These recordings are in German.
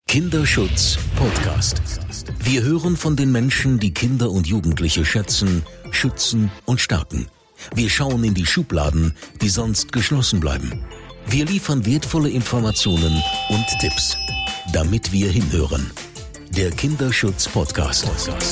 Kinderschutz Podcast. Wir hören von den Menschen, die Kinder und Jugendliche schätzen, schützen und stärken. Wir schauen in die Schubladen, die sonst geschlossen bleiben. Wir liefern wertvolle Informationen und Tipps, damit wir hinhören. Der Kinderschutz Podcast.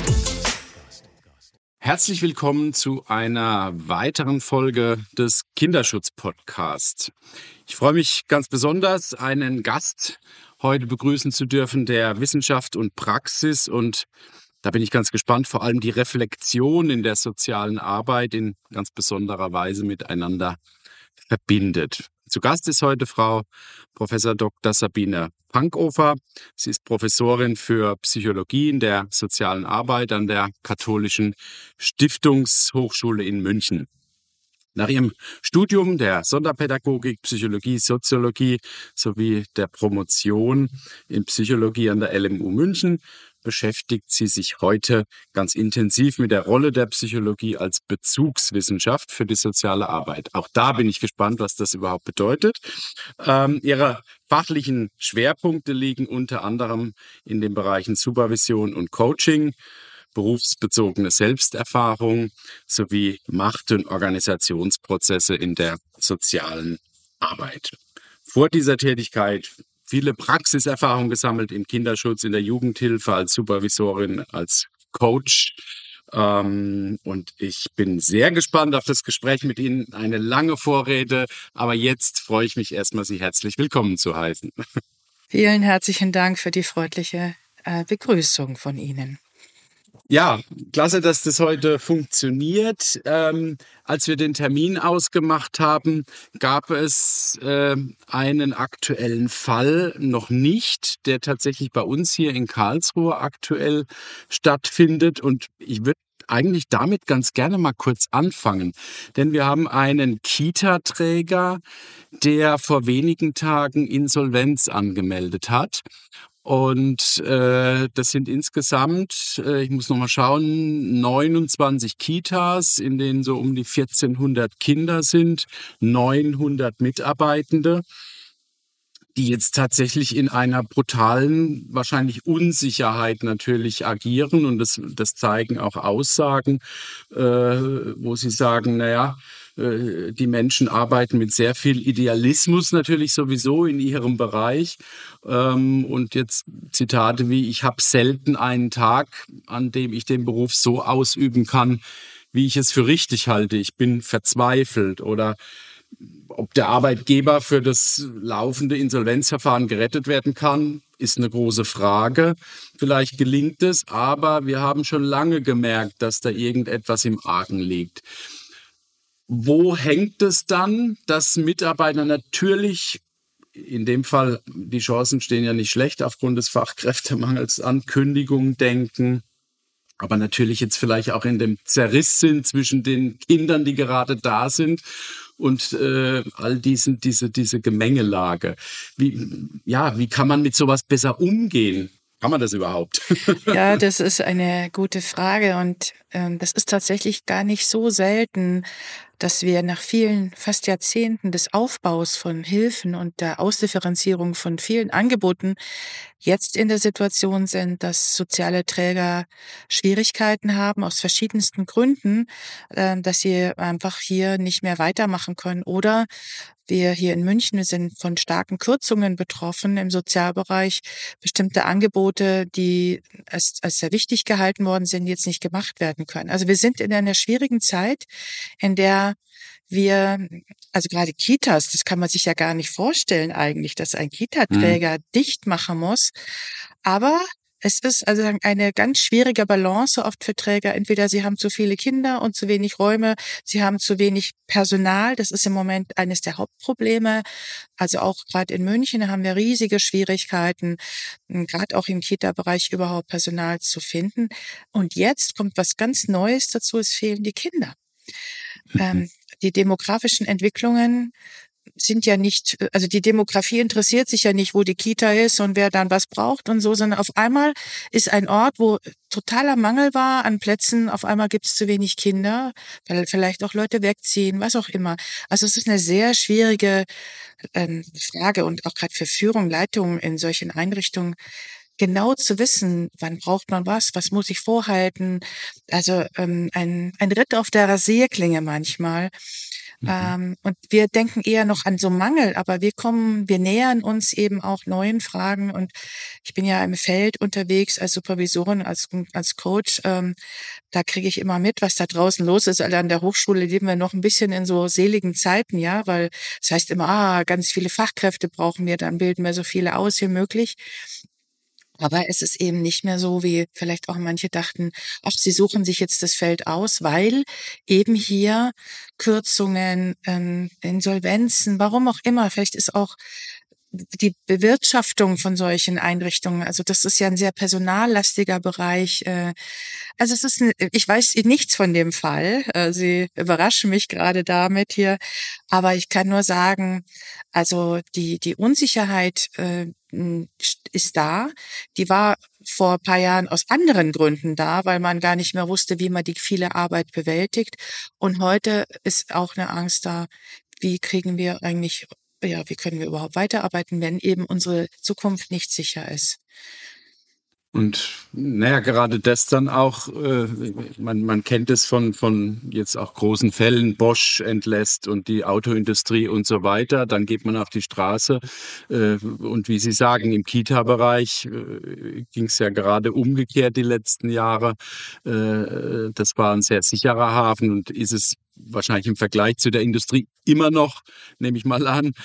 Herzlich willkommen zu einer weiteren Folge des Kinderschutz Podcasts. Ich freue mich ganz besonders, einen Gast heute begrüßen zu dürfen, der Wissenschaft und Praxis, und da bin ich ganz gespannt, vor allem die Reflexion in der sozialen Arbeit in ganz besonderer Weise miteinander verbindet. Zu Gast ist heute Frau Prof. Dr. Sabine Pankofer. Sie ist Professorin für Psychologie in der sozialen Arbeit an der Katholischen Stiftungshochschule in München. Nach ihrem Studium der Sonderpädagogik, Psychologie, Soziologie sowie der Promotion in Psychologie an der LMU München beschäftigt sie sich heute ganz intensiv mit der Rolle der Psychologie als Bezugswissenschaft für die soziale Arbeit. Auch da bin ich gespannt, was das überhaupt bedeutet. Ihre fachlichen Schwerpunkte liegen unter anderem in den Bereichen Supervision und Coaching, berufsbezogene Selbsterfahrung sowie Macht- und Organisationsprozesse in der sozialen Arbeit. Vor dieser Tätigkeit viele Praxiserfahrung gesammelt im Kinderschutz, in der Jugendhilfe, als Supervisorin, als Coach. Und ich bin sehr gespannt auf das Gespräch mit Ihnen. Eine lange Vorrede, aber jetzt freue ich mich erstmal, Sie herzlich willkommen zu heißen. Vielen herzlichen Dank für die freundliche Begrüßung von Ihnen. Ja, klasse, dass das heute funktioniert. Als wir den Termin ausgemacht haben, gab es einen aktuellen Fall noch nicht, der tatsächlich bei uns hier in Karlsruhe aktuell stattfindet. Und ich würde eigentlich damit ganz gerne mal kurz anfangen. Denn wir haben einen Kita-Träger, der vor wenigen Tagen Insolvenz angemeldet hat. Und das sind insgesamt, ich muss nochmal schauen, 29 Kitas, in denen so um die 1400 Kinder sind, 900 Mitarbeitende, die jetzt tatsächlich in einer brutalen, wahrscheinlich Unsicherheit natürlich agieren. Und das zeigen auch Aussagen, wo sie sagen, die Menschen arbeiten mit sehr viel Idealismus natürlich sowieso in ihrem Bereich. Und jetzt Zitate wie: Ich habe selten einen Tag, an dem ich den Beruf so ausüben kann, wie ich es für richtig halte. Ich bin verzweifelt. Oder ob der Arbeitgeber für das laufende Insolvenzverfahren gerettet werden kann, ist eine große Frage. Vielleicht gelingt es, aber wir haben schon lange gemerkt, dass da irgendetwas im Argen liegt. Wo hängt es dann, dass Mitarbeiter natürlich, in dem Fall, die Chancen stehen ja nicht schlecht aufgrund des Fachkräftemangels, an Kündigungen denken, aber natürlich jetzt vielleicht auch in dem Zerriss sind zwischen den Kindern, die gerade da sind, und all diese Gemengelage. Wie kann man mit sowas besser umgehen? Kann man das überhaupt? Ja, das ist eine gute Frage, und das ist tatsächlich gar nicht so selten, dass wir nach vielen, fast Jahrzehnten des Aufbaus von Hilfen und der Ausdifferenzierung von vielen Angeboten jetzt in der Situation sind, dass soziale Träger Schwierigkeiten haben aus verschiedensten Gründen, dass sie einfach hier nicht mehr weitermachen können. Oder wir hier in München, wir sind von starken Kürzungen betroffen im Sozialbereich. Bestimmte Angebote, die als sehr wichtig gehalten worden sind, jetzt nicht gemacht werden können. Also wir sind in einer schwierigen Zeit, in der also gerade Kitas, das kann man sich ja gar nicht vorstellen eigentlich, dass ein Kita-Träger dicht machen muss. Aber es ist also eine ganz schwierige Balance oft für Träger. Entweder sie haben zu viele Kinder und zu wenig Räume, sie haben zu wenig Personal. Das ist im Moment eines der Hauptprobleme. Also auch gerade in München haben wir riesige Schwierigkeiten, gerade auch im Kita-Bereich überhaupt Personal zu finden. Und jetzt kommt was ganz Neues dazu: Es fehlen die Kinder. Die demografischen Entwicklungen sind ja nicht, also die Demografie interessiert sich ja nicht, wo die Kita ist und wer dann was braucht und so, sondern auf einmal ist ein Ort, wo totaler Mangel war an Plätzen, auf einmal gibt es zu wenig Kinder, weil vielleicht auch Leute wegziehen, was auch immer. Also es ist eine sehr schwierige Frage und auch gerade für Führung, Leitung in solchen Einrichtungen, genau zu wissen, wann braucht man was muss ich vorhalten. Also ein Ritt auf der Rasierklinge manchmal. Und wir denken eher noch an so Mangel, aber wir nähern uns eben auch neuen Fragen. Und ich bin ja im Feld unterwegs als Supervisorin, als Coach. Da kriege ich immer mit, was da draußen los ist. Also an der Hochschule leben wir noch ein bisschen in so seligen Zeiten, ja, weil das heißt immer, ganz viele Fachkräfte brauchen wir, dann bilden wir so viele aus wie möglich. Aber es ist eben nicht mehr so, wie vielleicht auch manche dachten, ach, sie suchen sich jetzt das Feld aus, weil eben hier Kürzungen, Insolvenzen, warum auch immer, vielleicht ist auch die Bewirtschaftung von solchen Einrichtungen, also das ist ja ein sehr personallastiger Bereich. Also ich weiß nichts von dem Fall. Sie überraschen mich gerade damit hier, aber ich kann nur sagen, also die Unsicherheit ist da. Die war vor ein paar Jahren aus anderen Gründen da, weil man gar nicht mehr wusste, wie man die viele Arbeit bewältigt. Und heute ist auch eine Angst da, wie können wir überhaupt weiterarbeiten, wenn eben unsere Zukunft nicht sicher ist. Und naja, gerade das dann auch, man kennt es von jetzt auch großen Fällen, Bosch entlässt und die Autoindustrie und so weiter. Dann geht man auf die Straße und wie Sie sagen, im Kita-Bereich ging es ja gerade umgekehrt die letzten Jahre. Das war ein sehr sicherer Hafen und ist es wahrscheinlich im Vergleich zu der Industrie immer noch, nehme ich mal an.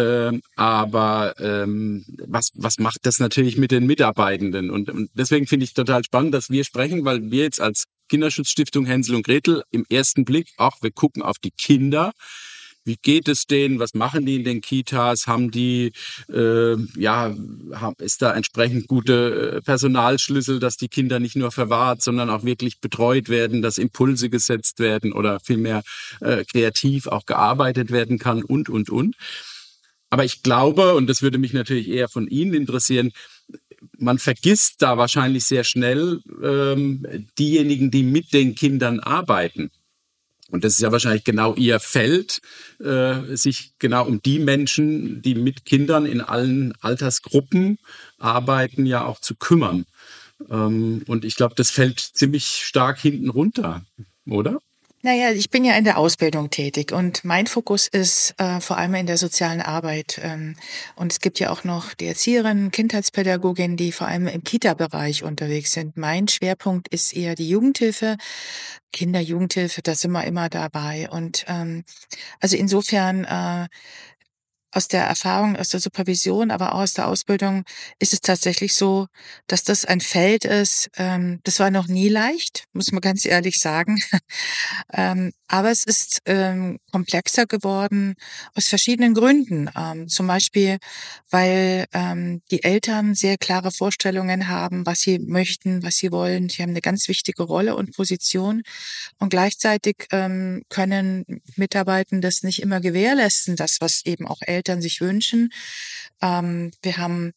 Aber was macht das natürlich mit den Mitarbeitenden? Und deswegen finde ich total spannend, dass wir sprechen, weil wir jetzt als Kinderschutzstiftung Hänsel und Gretel im ersten Blick auch, wir gucken auf die Kinder. Wie geht es denen? Was machen die in den Kitas? Haben die, ist da entsprechend gute Personalschlüssel, dass die Kinder nicht nur verwahrt, sondern auch wirklich betreut werden, dass Impulse gesetzt werden oder vielmehr kreativ auch gearbeitet werden kann und. Aber ich glaube, und das würde mich natürlich eher von Ihnen interessieren, man vergisst da wahrscheinlich sehr schnell diejenigen, die mit den Kindern arbeiten. Und das ist ja wahrscheinlich genau Ihr Feld, sich genau um die Menschen, die mit Kindern in allen Altersgruppen arbeiten, ja auch zu kümmern. Und ich glaube, das fällt ziemlich stark hinten runter, oder? Naja, ich bin ja in der Ausbildung tätig und mein Fokus ist vor allem in der sozialen Arbeit. Und es gibt ja auch noch die Erzieherinnen, Kindheitspädagoginnen, die vor allem im Kita-Bereich unterwegs sind. Mein Schwerpunkt ist eher die Jugendhilfe, Kinder-Jugendhilfe, da sind wir immer dabei. Und also insofern aus der Erfahrung, aus der Supervision, aber auch aus der Ausbildung ist es tatsächlich so, dass das ein Feld ist, das war noch nie leicht, muss man ganz ehrlich sagen. Aber es ist komplexer geworden aus verschiedenen Gründen. Zum Beispiel, weil die Eltern sehr klare Vorstellungen haben, was sie möchten, was sie wollen. Sie haben eine ganz wichtige Rolle und Position. Und gleichzeitig können Mitarbeitende das nicht immer gewährleisten, das, was eben auch Eltern sich wünschen. Wir haben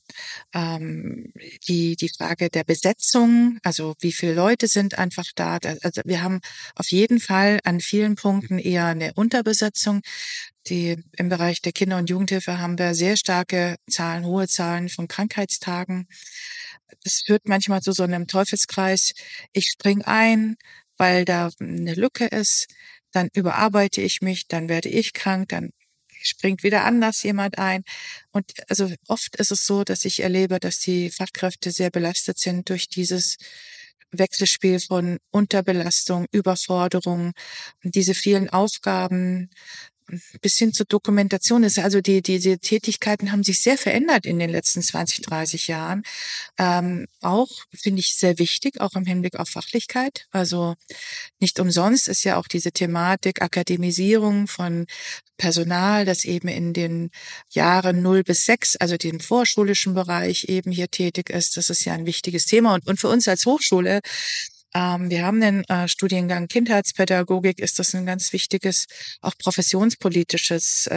die Frage der Besetzung, also wie viele Leute sind einfach da. Also wir haben auf jeden Fall an vielen Punkten eher eine Unterbesetzung. Im Bereich der Kinder- und Jugendhilfe haben wir sehr starke Zahlen, hohe Zahlen von Krankheitstagen. Das führt manchmal zu so einem Teufelskreis. Ich springe ein, weil da eine Lücke ist, dann überarbeite ich mich, dann werde ich krank, dann springt wieder anders jemand ein. Und also oft ist es so, dass ich erlebe, dass die Fachkräfte sehr belastet sind durch dieses Wechselspiel von Unterbelastung, Überforderung und diese vielen Aufgaben bis hin zur Dokumentation ist. Also diese Tätigkeiten haben sich sehr verändert in den letzten 20, 30 Jahren. Auch finde ich sehr wichtig, auch im Hinblick auf Fachlichkeit. Also nicht umsonst ist ja auch diese Thematik Akademisierung von Personal, das eben in den Jahren 0 bis 6, also dem vorschulischen Bereich eben hier tätig ist. Das ist ja ein wichtiges Thema. Und für uns als Hochschule Wir haben den Studiengang Kindheitspädagogik, ist das ein ganz wichtiges, auch professionspolitisches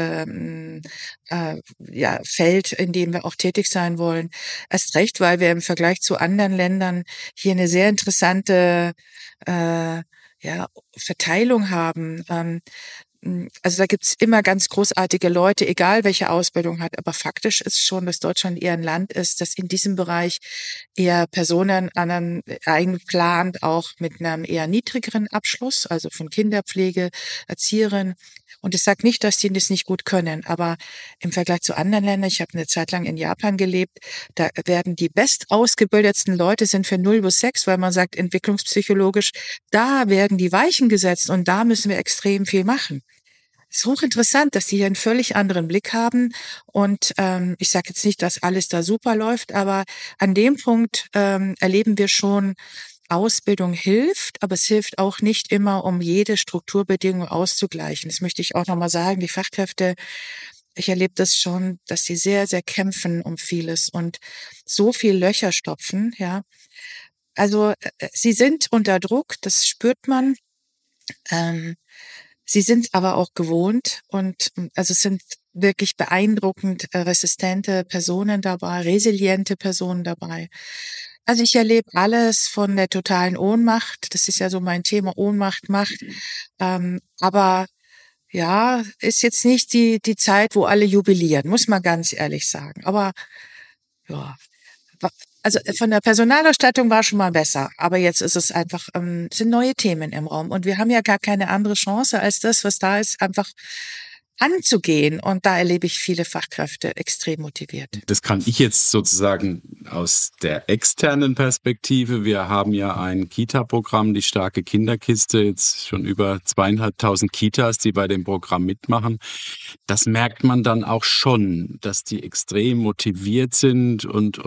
Feld, in dem wir auch tätig sein wollen. Erst recht, weil wir im Vergleich zu anderen Ländern hier eine sehr interessante Verteilung haben. Also da gibt's immer ganz großartige Leute, egal welche Ausbildung hat. Aber faktisch ist schon, dass Deutschland eher ein Land ist, das in diesem Bereich eher Personen einplant, auch mit einem eher niedrigeren Abschluss, also von Kinderpflege, Erzieherin. Und ich sage nicht, dass die das nicht gut können, aber im Vergleich zu anderen Ländern, ich habe eine Zeit lang in Japan gelebt, da werden die bestausgebildetsten Leute sind für 0 bis 6, weil man sagt, entwicklungspsychologisch, da werden die Weichen gesetzt und da müssen wir extrem viel machen. Es ist hochinteressant, dass die hier einen völlig anderen Blick haben. Und ich sage jetzt nicht, dass alles da super läuft, aber an dem Punkt erleben wir schon, Ausbildung hilft, aber es hilft auch nicht immer, um jede Strukturbedingung auszugleichen. Das möchte ich auch nochmal sagen. Die Fachkräfte, ich erlebe das schon, dass sie sehr, sehr kämpfen um vieles und so viel Löcher stopfen, ja. Also sie sind unter Druck, das spürt man. Sie sind aber auch gewohnt und also es sind wirklich beeindruckend resistente Personen dabei, resiliente Personen dabei. Also ich erlebe alles von der totalen Ohnmacht. Das ist ja so mein Thema, Ohnmacht, Macht. Aber ja, ist jetzt nicht die Zeit, wo alle jubilieren, muss man ganz ehrlich sagen. Aber ja, also von der Personalausstattung war schon mal besser. Aber jetzt ist es einfach, sind neue Themen im Raum. Und wir haben ja gar keine andere Chance, als das, was da ist, einfach anzugehen. Und da erlebe ich viele Fachkräfte extrem motiviert. Das kann ich jetzt sozusagen aus der externen Perspektive. Wir haben ja ein Kita-Programm, die starke Kinderkiste, jetzt schon über 2.500 Kitas, die bei dem Programm mitmachen. Das merkt man dann auch schon, dass die extrem motiviert sind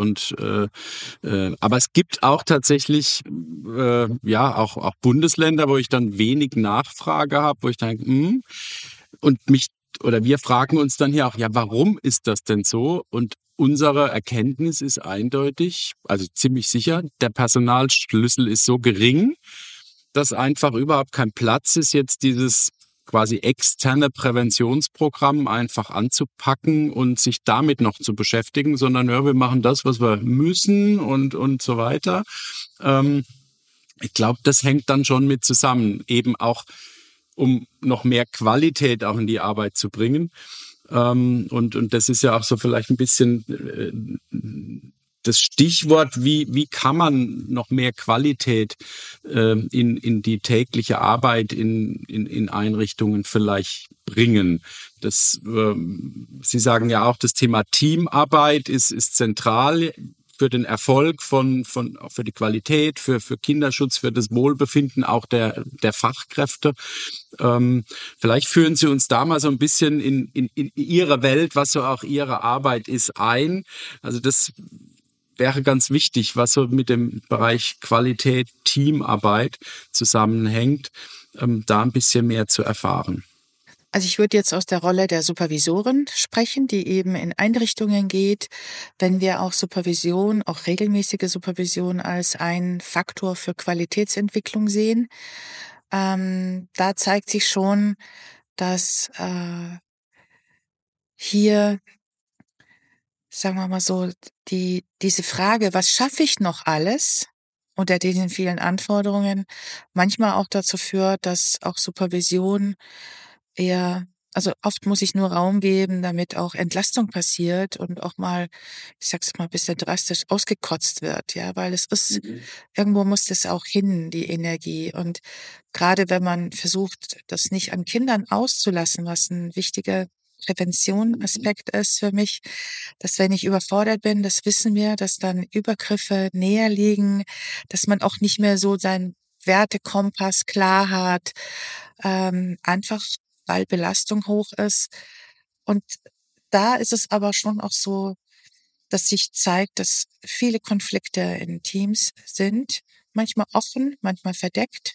aber es gibt auch tatsächlich auch Bundesländer, wo ich dann wenig Nachfrage habe, wo ich denke, wir fragen uns dann hier auch, ja, warum ist das denn so? Und unsere Erkenntnis ist eindeutig, also ziemlich sicher, der Personalschlüssel ist so gering, dass einfach überhaupt kein Platz ist, jetzt dieses quasi externe Präventionsprogramm einfach anzupacken und sich damit noch zu beschäftigen, sondern ja, wir machen das, was wir müssen und so weiter. Ich glaube, das hängt dann schon mit zusammen, eben auch um noch mehr Qualität auch in die Arbeit zu bringen. Und das ist ja auch so vielleicht ein bisschen das Stichwort, wie kann man noch mehr Qualität in die tägliche Arbeit in Einrichtungen vielleicht bringen. Sie sagen ja auch, das Thema Teamarbeit ist zentral für den Erfolg für die Qualität, für Kinderschutz, für das Wohlbefinden auch der Fachkräfte. Vielleicht führen Sie uns da mal so ein bisschen in Ihre Welt, was so auch Ihre Arbeit ist, ein. Also das wäre ganz wichtig, was so mit dem Bereich Qualität, Teamarbeit zusammenhängt, da ein bisschen mehr zu erfahren. Also ich würde jetzt aus der Rolle der Supervisorin sprechen, die eben in Einrichtungen geht, wenn wir auch Supervision, auch regelmäßige Supervision als einen Faktor für Qualitätsentwicklung sehen. Da zeigt sich schon, dass hier, sagen wir mal so, diese Frage, was schaffe ich noch alles unter diesen vielen Anforderungen, manchmal auch dazu führt, dass auch Supervision also oft muss ich nur Raum geben, damit auch Entlastung passiert und auch mal, ich sag's mal ein bisschen drastisch, ausgekotzt wird, ja, weil es ist, irgendwo muss das auch hin, die Energie. Und gerade wenn man versucht, das nicht an Kindern auszulassen, was ein wichtiger Präventionaspekt ist für mich, dass wenn ich überfordert bin, das wissen wir, dass dann Übergriffe näher liegen, dass man auch nicht mehr so seinen Wertekompass klar hat, einfach weil Belastung hoch ist. Und da ist es aber schon auch so, dass sich zeigt, dass viele Konflikte in Teams sind, manchmal offen, manchmal verdeckt.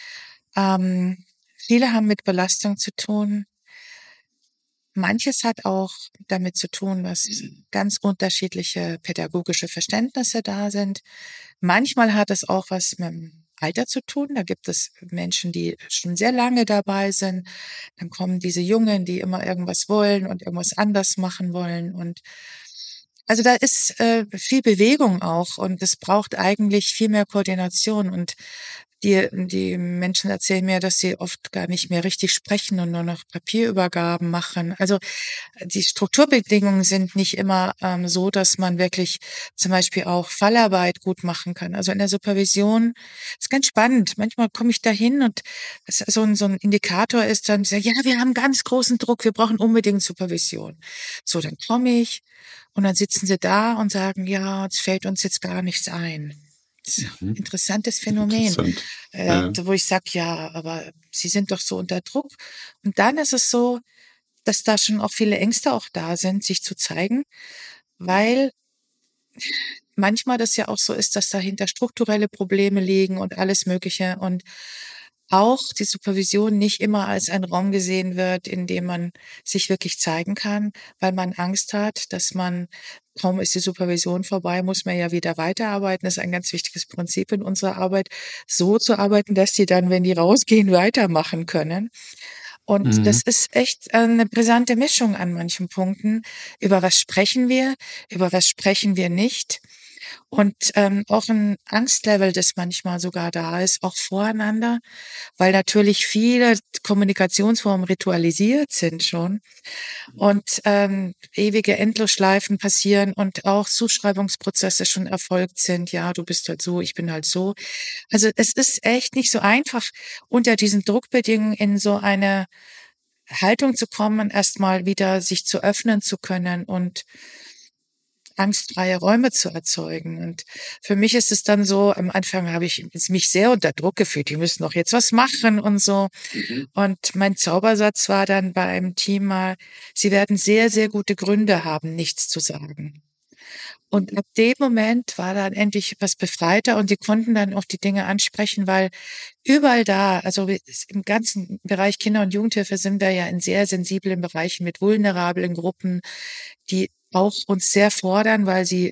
Viele haben mit Belastung zu tun. Manches hat auch damit zu tun, dass ganz unterschiedliche pädagogische Verständnisse da sind. Manchmal hat es auch was mit dem Alter zu tun. Da gibt es Menschen, die schon sehr lange dabei sind. Dann kommen diese Jungen, die immer irgendwas wollen und irgendwas anders machen wollen. Und also da ist viel Bewegung auch und es braucht eigentlich viel mehr Koordination. Und die Menschen erzählen mir, dass sie oft gar nicht mehr richtig sprechen und nur noch Papierübergaben machen. Also die Strukturbedingungen sind nicht immer so, dass man wirklich zum Beispiel auch Fallarbeit gut machen kann. Also in der Supervision ist ganz spannend. Manchmal komme ich da hin und so ein Indikator ist dann, ja, wir haben ganz großen Druck, wir brauchen unbedingt Supervision. So, dann komme ich und dann sitzen sie da und sagen, ja, es fällt uns jetzt gar nichts ein. Das ist ein Mhm. interessantes Phänomen, Interessant. Ja. wo ich sage, ja, aber Sie sind doch so unter Druck. Und dann ist es so, dass da schon auch viele Ängste auch da sind, sich zu zeigen, weil manchmal das ja auch so ist, dass dahinter strukturelle Probleme liegen und alles Mögliche und auch die Supervision nicht immer als ein Raum gesehen wird, in dem man sich wirklich zeigen kann, weil man Angst hat, dass man kaum ist die Supervision vorbei, muss man ja wieder weiterarbeiten. Das ist ein ganz wichtiges Prinzip in unserer Arbeit, so zu arbeiten, dass die dann, wenn die rausgehen, weitermachen können. Und Mhm. das ist echt 'ne brisante Mischung an manchen Punkten. Über was sprechen wir nicht? Und, auch 'n Angstlevel, das manchmal sogar da ist, auch voreinander, weil natürlich viele Kommunikationsformen ritualisiert sind schon und, ewige Endlosschleifen passieren und auch Zuschreibungsprozesse schon erfolgt sind. Ja, du bist halt so, ich bin halt so. Also, es ist echt nicht so einfach, unter diesen Druckbedingungen in so eine Haltung zu kommen, erst mal wieder sich zu öffnen zu können und angstfreie Räume zu erzeugen. Und für mich ist es dann so, am Anfang habe ich mich sehr unter Druck gefühlt. Die müssen doch jetzt was machen und so. Mhm. Und mein Zaubersatz war dann bei einem Team mal, sie werden sehr, sehr gute Gründe haben, nichts zu sagen. Und ab dem Moment war dann endlich was befreiter und die konnten dann auch die Dinge ansprechen, weil überall da, also im ganzen Bereich Kinder- und Jugendhilfe sind wir ja in sehr sensiblen Bereichen mit vulnerablen Gruppen, die auch uns sehr fordern, weil sie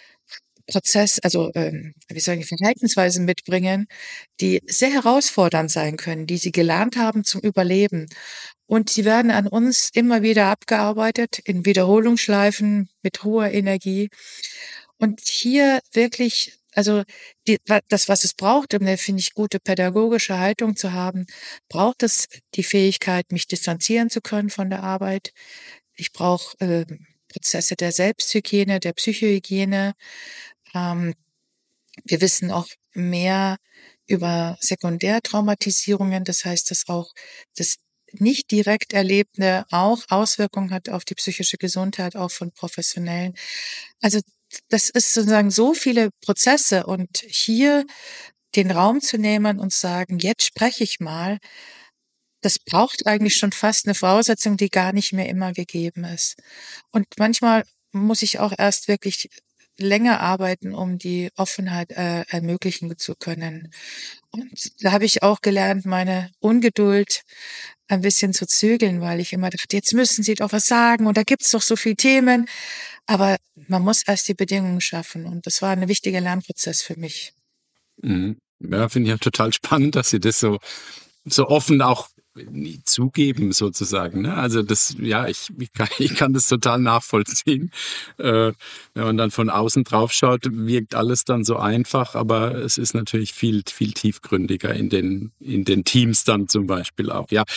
wie soll ich, Verhaltensweisen mitbringen, die sehr herausfordernd sein können, die sie gelernt haben zum Überleben. Und sie werden an uns immer wieder abgearbeitet in Wiederholungsschleifen mit hoher Energie. Und hier wirklich, also das, was es braucht, um eine, finde ich, gute pädagogische Haltung zu haben, braucht es die Fähigkeit, mich distanzieren zu können von der Arbeit. Ich brauche Prozesse der Selbsthygiene, der Psychohygiene. Ähm, Wir wissen auch mehr über Sekundärtraumatisierungen. Das heißt, dass auch das nicht direkt Erlebte auch Auswirkungen hat auf die psychische Gesundheit, auch von Professionellen. Also das ist sozusagen so viele Prozesse und hier den Raum zu nehmen und sagen, jetzt spreche ich mal, das braucht eigentlich schon fast eine Voraussetzung, die gar nicht mehr immer gegeben ist. Und manchmal muss ich auch erst wirklich länger arbeiten, um die Offenheit, ermöglichen zu können. Und da habe ich auch gelernt, meine Ungeduld ein bisschen zu zügeln, weil ich immer dachte: „Jetzt müssen Sie doch was sagen und da gibt's doch so viel Themen.“ Aber man muss erst die Bedingungen schaffen und das war 'n wichtiger Lernprozess für mich. Mhm. Ja, finde ich ja total spannend, dass Sie das so offen auch nie zugeben sozusagen, ne? Also das ja, ich kann das total nachvollziehen. Wenn man dann von außen drauf schaut, wirkt alles dann so einfach, aber es ist natürlich viel tiefgründiger in den Teams dann zum Beispiel auch. Ja,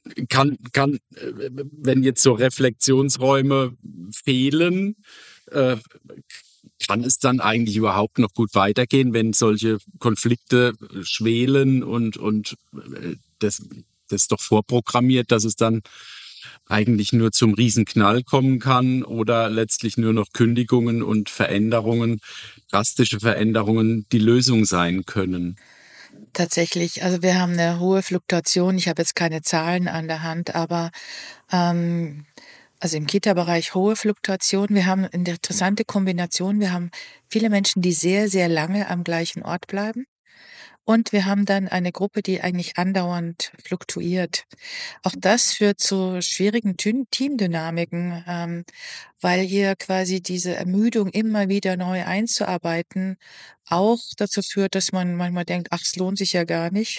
wenn jetzt so Reflexionsräume fehlen, äh, kann es dann eigentlich überhaupt noch gut weitergehen, wenn solche Konflikte schwelen und das ist doch vorprogrammiert, dass es dann eigentlich nur zum Riesenknall kommen kann oder letztlich nur noch Kündigungen und Veränderungen, drastische Veränderungen die Lösung sein können? Tatsächlich, also wir haben eine hohe Fluktuation. Ich habe jetzt keine Zahlen an der Hand, aber, ähm, also im Kita-Bereich hohe Fluktuation. Wir haben 'ne interessante Kombination. Wir haben viele Menschen, die sehr, sehr lange am gleichen Ort bleiben. Und wir haben dann eine Gruppe, die eigentlich andauernd fluktuiert. Auch das führt zu schwierigen Teamdynamiken, weil hier quasi diese Ermüdung immer wieder neu einzuarbeiten auch dazu führt, dass man manchmal denkt, ach, es lohnt sich ja gar nicht.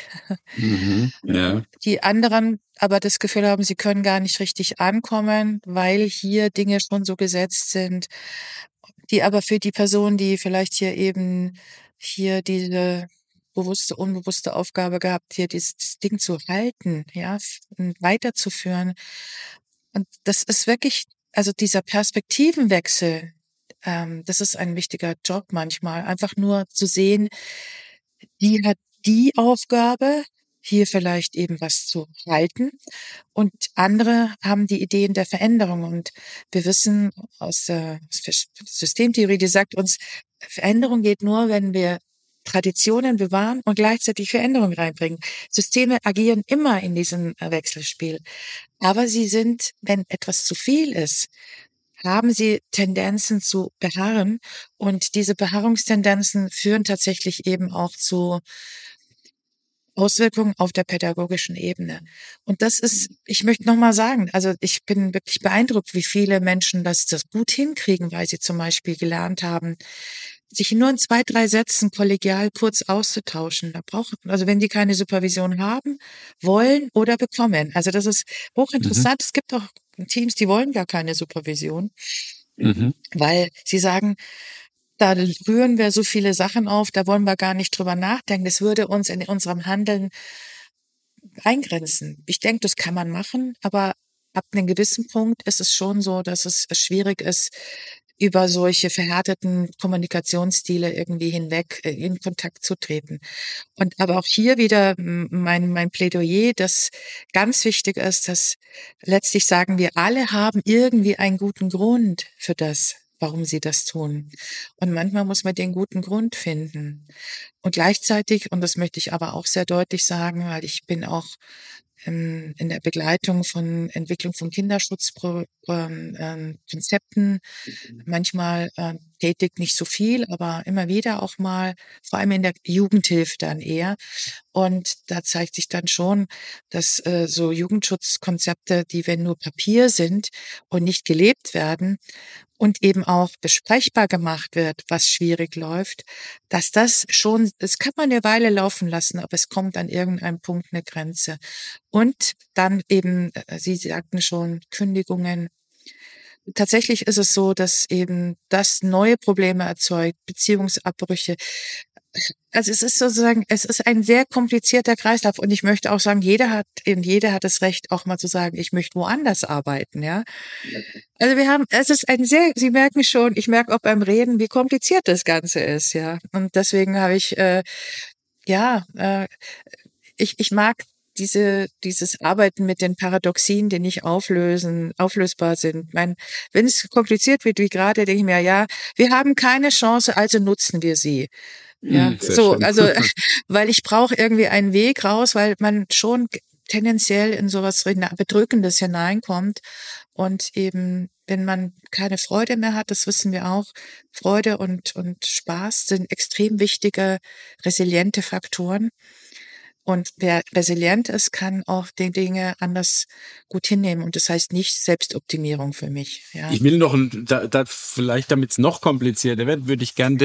Ja. Die anderen aber das Gefühl haben, sie können gar nicht richtig ankommen, weil hier Dinge schon so gesetzt sind, die aber für die Person, die vielleicht hier diese unbewusste Aufgabe gehabt, hier dieses Ding zu halten, ja, und weiterzuführen. Und das ist wirklich, also dieser Perspektivenwechsel, das ist ein wichtiger Job manchmal. Einfach nur zu sehen, die hat die Aufgabe, hier vielleicht eben was zu halten und andere haben die Ideen der Veränderung. Und wir wissen aus Systemtheorie, die sagt uns, Veränderung geht nur, wenn wir Traditionen bewahren und gleichzeitig Veränderung reinbringen. Systeme agieren immer in diesem Wechselspiel. Aber sie sind, wenn etwas zu viel ist, haben sie Tendenzen zu beharren. Und diese Beharrungstendenzen führen tatsächlich eben auch zu Auswirkungen auf der pädagogischen Ebene. Und das ist, ich möchte nochmal sagen, also ich bin wirklich beeindruckt, wie viele Menschen das gut hinkriegen, weil sie zum Beispiel gelernt haben, sich nur in 2, 3 Sätzen kollegial kurz auszutauschen. Also wenn die keine Supervision haben, wollen oder bekommen. Also das ist hochinteressant. Es gibt auch Teams, die wollen gar keine Supervision, weil sie sagen, da rühren wir so viele Sachen auf, da wollen wir gar nicht drüber nachdenken. Das würde uns in unserem Handeln eingrenzen. Ich denke, das kann man machen, aber ab einem gewissen Punkt ist es schon so, dass es schwierig ist, über solche verhärteten Kommunikationsstile irgendwie hinweg in Kontakt zu treten. Und aber auch hier wieder mein Plädoyer, das ganz wichtig ist, dass letztlich sagen wir alle haben irgendwie einen guten Grund für das, warum sie das tun. Und manchmal muss man den guten Grund finden. Und gleichzeitig, und das möchte ich aber auch sehr deutlich sagen, weil ich bin auch in der Begleitung von Entwicklung von Kinderschutzkonzepten manchmal tätig, nicht so viel, aber immer wieder auch mal, vor allem in der Jugendhilfe dann eher. Und da zeigt sich dann schon, dass so Jugendschutzkonzepte, die wenn nur Papier sind und nicht gelebt werden und eben auch besprechbar gemacht wird, was schwierig läuft, dass das kann man eine Weile laufen lassen, aber es kommt an irgendeinem Punkt eine Grenze. Und dann eben, Sie sagten schon, Kündigungen. Tatsächlich ist es so, dass eben das neue Probleme erzeugt, Beziehungsabbrüche. Also es ist sozusagen, es ist ein sehr komplizierter Kreislauf und ich möchte auch sagen, jeder hat das Recht, auch mal zu sagen, ich möchte woanders arbeiten, ja. Also Sie merken schon, ich merke auch beim Reden, wie kompliziert das Ganze ist, ja. Und deswegen habe ich, ich mag dieses Arbeiten mit den Paradoxien, die nicht auflösbar sind. Wenn es kompliziert wird, wie gerade, denke ich mir, ja, wir haben keine Chance, also nutzen wir sie. Ja, so, schön. Also, weil ich brauche irgendwie einen Weg raus, weil man schon tendenziell in sowas Bedrückendes hineinkommt und eben, wenn man keine Freude mehr hat, das wissen wir auch, Freude und Spaß sind extrem wichtige, resiliente Faktoren. Und wer resilient ist, kann auch die Dinge anders gut hinnehmen. Und das heißt nicht Selbstoptimierung für mich. Ja. Ich will noch, vielleicht damit es noch komplizierter wird, würde ich gern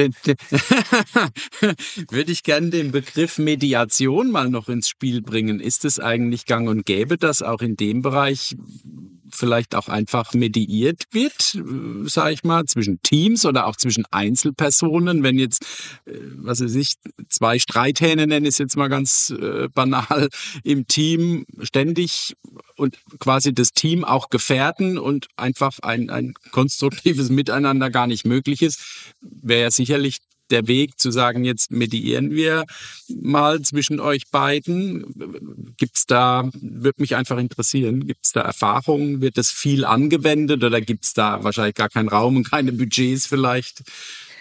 den Begriff Mediation mal noch ins Spiel bringen. Ist es eigentlich gang und gäbe, dass auch in dem Bereich vielleicht auch einfach mediiert wird, sage ich mal, zwischen Teams oder auch zwischen Einzelpersonen, wenn jetzt, was weiß ich, 2 Streithähne, nenne ich es jetzt mal ganz banal, im Team ständig und quasi das Team auch gefährden und einfach ein konstruktives Miteinander gar nicht möglich ist, wäre ja sicherlich der Weg zu sagen, jetzt mediieren wir mal zwischen euch beiden. Würde mich einfach interessieren, gibt es da Erfahrungen? Wird das viel angewendet oder gibt es da wahrscheinlich gar keinen Raum und keine Budgets vielleicht?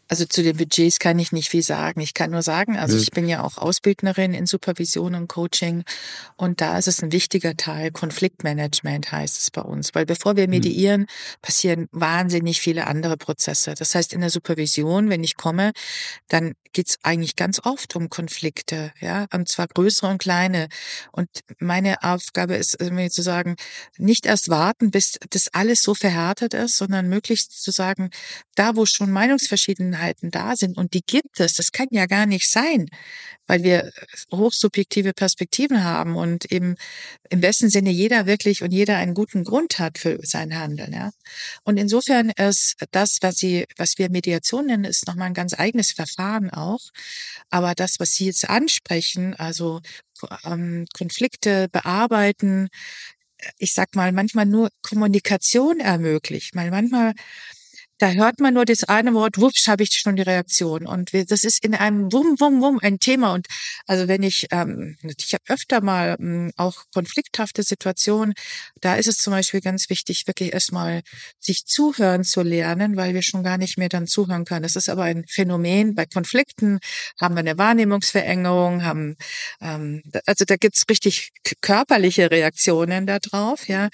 Also zu den Budgets kann ich nicht viel sagen. Ich kann nur sagen, also ich bin ja auch Ausbildnerin in Supervision und Coaching und da ist es ein wichtiger Teil. Konfliktmanagement heißt es bei uns, weil bevor wir Mhm. mediieren, passieren wahnsinnig viele andere Prozesse. Das heißt, in der Supervision, wenn ich komme, dann geht's eigentlich ganz oft um Konflikte, ja, und zwar größere und kleine. Und meine Aufgabe ist, mir zu sagen, nicht erst warten, bis das alles so verhärtet ist, sondern möglichst zu sagen, da, wo schon Meinungsverschiedenheiten da sind und die gibt es, das kann ja gar nicht sein, weil wir hochsubjektive Perspektiven haben und eben im besten Sinne jeder wirklich und jeder einen guten Grund hat für sein Handeln, ja. Und insofern ist das, was wir Mediation nennen, ist nochmal ein ganz eigenes Verfahren auch. Aber das, was Sie jetzt ansprechen, also Konflikte bearbeiten, ich sag mal, manchmal nur Kommunikation ermöglicht, weil manchmal da hört man nur das eine Wort, wups, habe ich schon die Reaktion. Und das ist in einem Wum, Wum, Wum ein Thema. Und also wenn ich habe öfter mal auch konflikthafte Situationen, da ist es zum Beispiel ganz wichtig, wirklich erstmal sich zuhören zu lernen, weil wir schon gar nicht mehr dann zuhören können. Das ist aber ein Phänomen. Bei Konflikten haben wir eine Wahrnehmungsverengung, also da gibt's richtig körperliche Reaktionen da drauf, ja.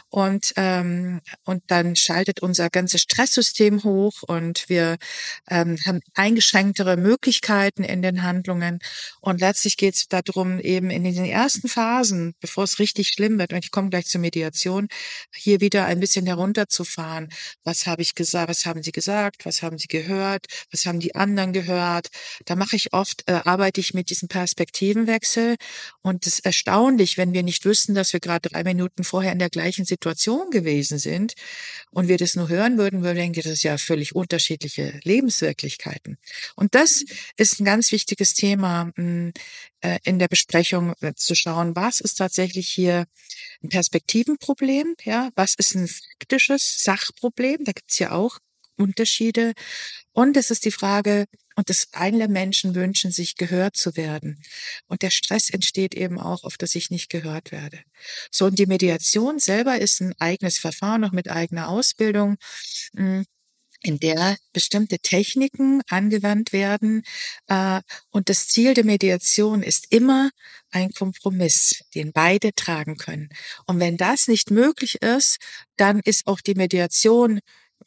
Und dann schaltet unser ganzes Stresssystem hoch und wir haben eingeschränktere Möglichkeiten in den Handlungen. Und letztlich geht es darum, eben in diesen ersten Phasen, bevor es richtig schlimm wird, und ich komme gleich zur Mediation, hier wieder ein bisschen herunterzufahren. Was habe ich gesagt? Was haben Sie gesagt? Was haben Sie gehört? Was haben die anderen gehört? Da mache ich oft, arbeite ich mit diesem Perspektivenwechsel. Und es ist erstaunlich, wenn wir nicht wüssten, dass wir gerade 3 Minuten vorher in der gleichen Situation gewesen sind und wir das nur hören würden, würden wir denken, das ist ja völlig unterschiedliche Lebenswirklichkeiten. Und das ist ein ganz wichtiges Thema in der Besprechung, zu schauen, was ist tatsächlich hier ein Perspektivenproblem, ja, was ist ein faktisches Sachproblem, da gibt's ja auch Unterschiede. Und es ist die Frage, und das alle Menschen wünschen sich, gehört zu werden. Und der Stress entsteht eben auch oft, dass ich nicht gehört werde. So, und die Mediation selber ist ein eigenes Verfahren, noch mit eigener Ausbildung, mh, in der bestimmte Techniken angewandt werden. Und das Ziel der Mediation ist immer ein Kompromiss, den beide tragen können. Und wenn das nicht möglich ist, dann ist auch die Mediation